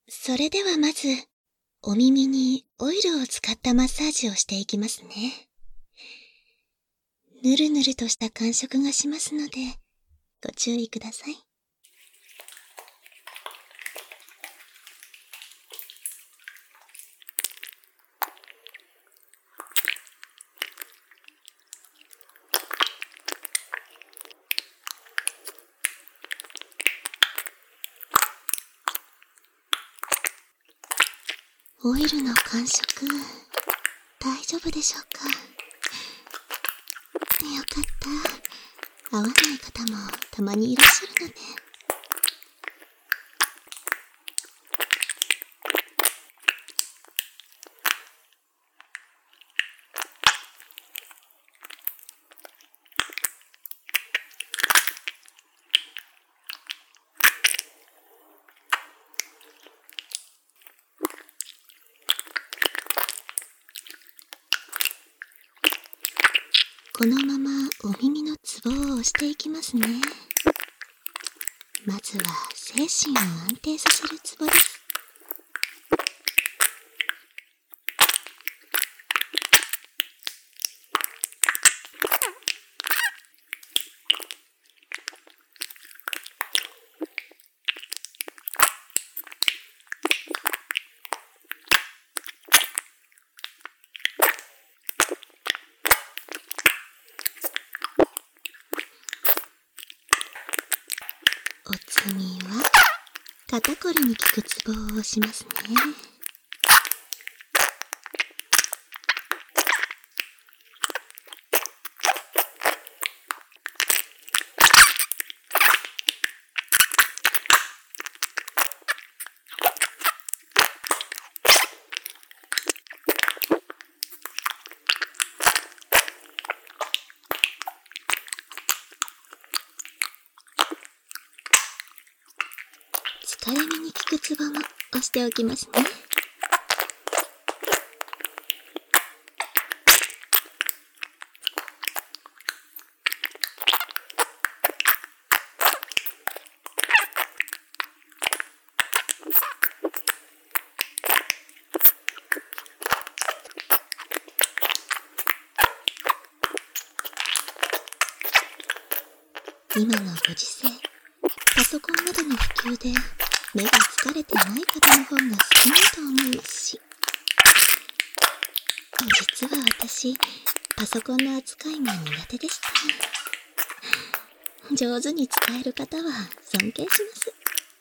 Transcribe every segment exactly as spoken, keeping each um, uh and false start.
それではまず、お耳にオイルを使ったマッサージをしていきますね。ぬるぬるとした感触がしますので、ご注意ください。オイルの感触、大丈夫でしょうか？よかった。合わない方もたまにいらっしゃるのね。このままお耳のツボを押していきますね。まずは精神を安定させるツボです。お次は肩こりに効くツボを押しますね。疲れ目に効くツボも押しておきますね。今のご時世、パソコンなどの普及で目が疲れてない方の方が少ないと思うし、実は私、パソコンの扱いが苦手でした。上手に使える方は尊敬します。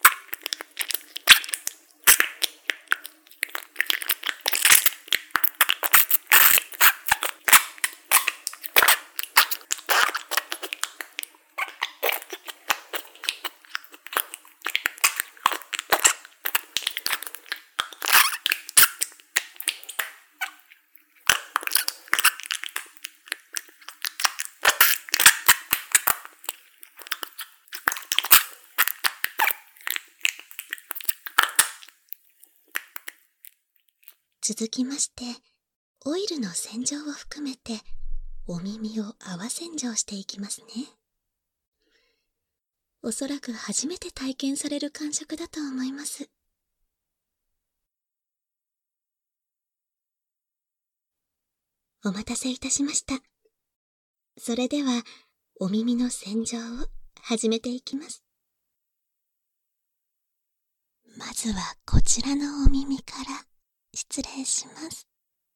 続きまして、オイルの洗浄を含めて、お耳を泡洗浄していきますね。おそらく初めて体験される感触だと思います。お待たせいたしました。それでは、お耳の洗浄を始めていきます。まずはこちらのお耳から失礼します。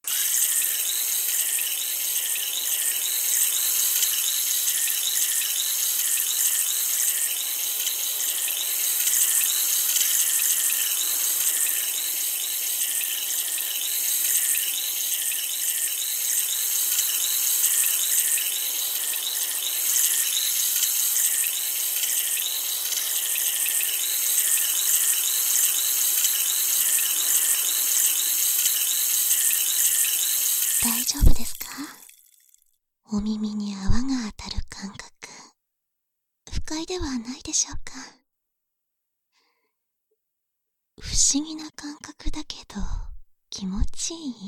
大丈夫ですか？お耳に泡が当たる感覚、不快ではないでしょうか？不思議な感覚だけど気持ちいい？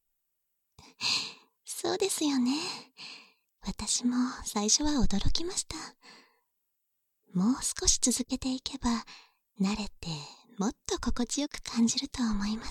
そうですよね。私も最初は驚きました。もう少し続けていけば慣れてもっと心地よく感じると思います。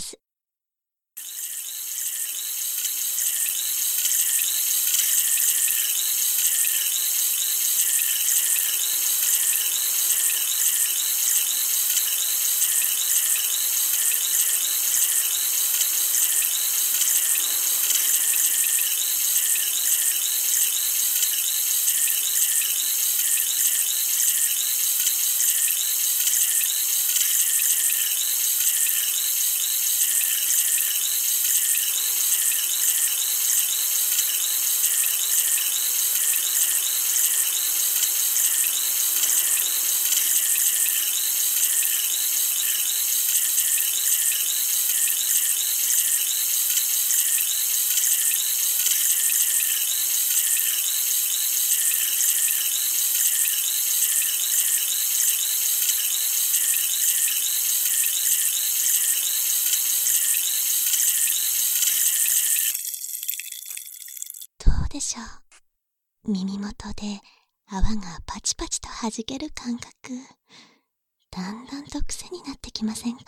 どうでしょう。耳元で泡がパチパチと弾ける感覚、だんだんと癖になってきませんか？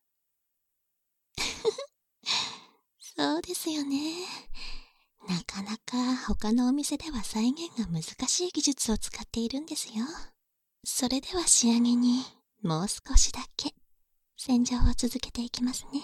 そうですよね。なかなか他のお店では再現が難しい技術を使っているんですよ。それでは仕上げにもう少しだけ洗浄を続けていきますね。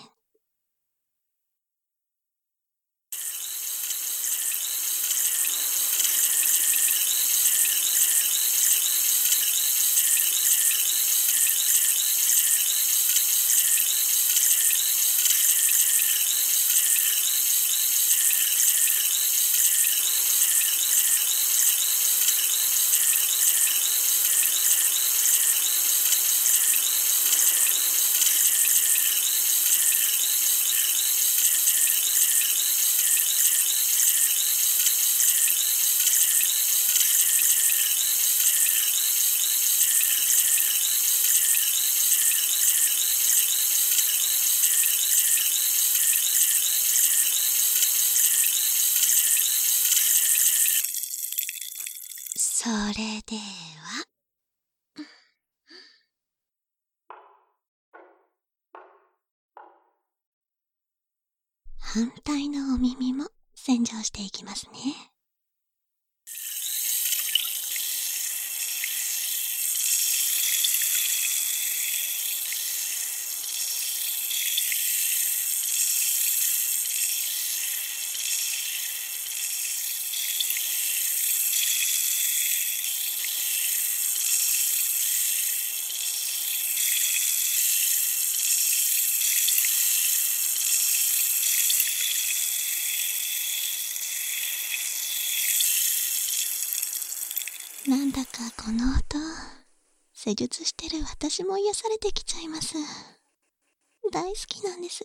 それでは、反対のお耳も洗浄していきますね。なんだかこの音、施術してる私も癒されてきちゃいます。大好きなんです。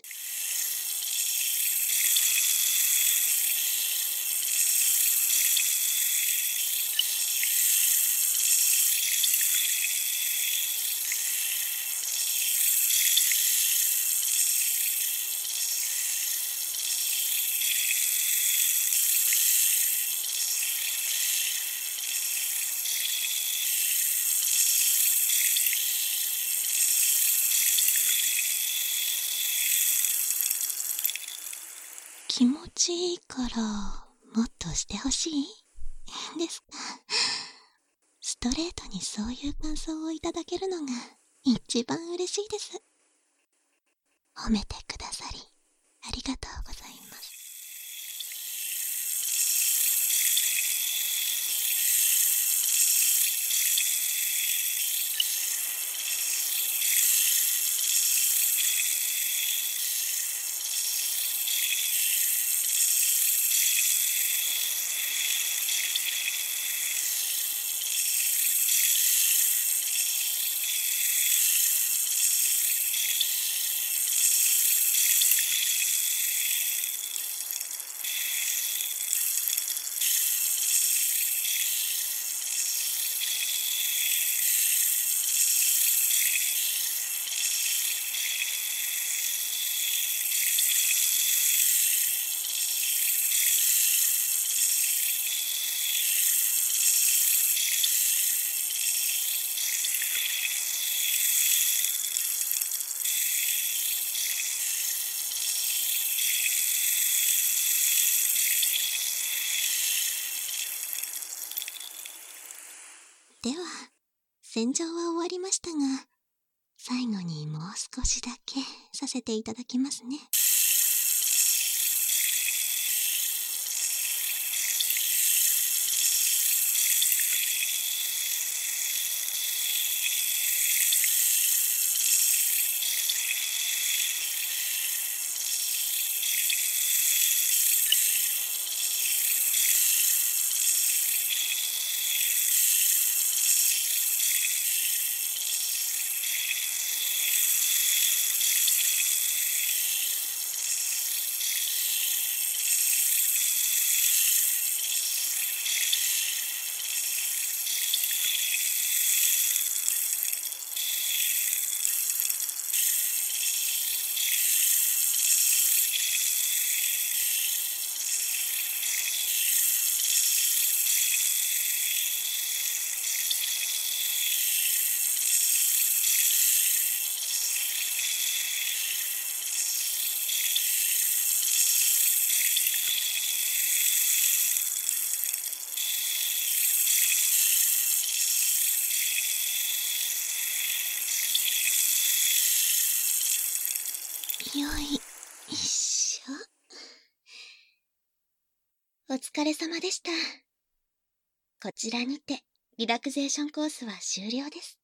気持ちいいからもっとしてほしいですか？ストレートにそういう感想をいただけるのが一番嬉しいです。褒めてくださりありがとうございます。 では、洗浄は終わりましたが、最後にもう少しだけさせていただきますね。よいしょ。お疲れ様でした。こちらにてリラクゼーションコースは終了です。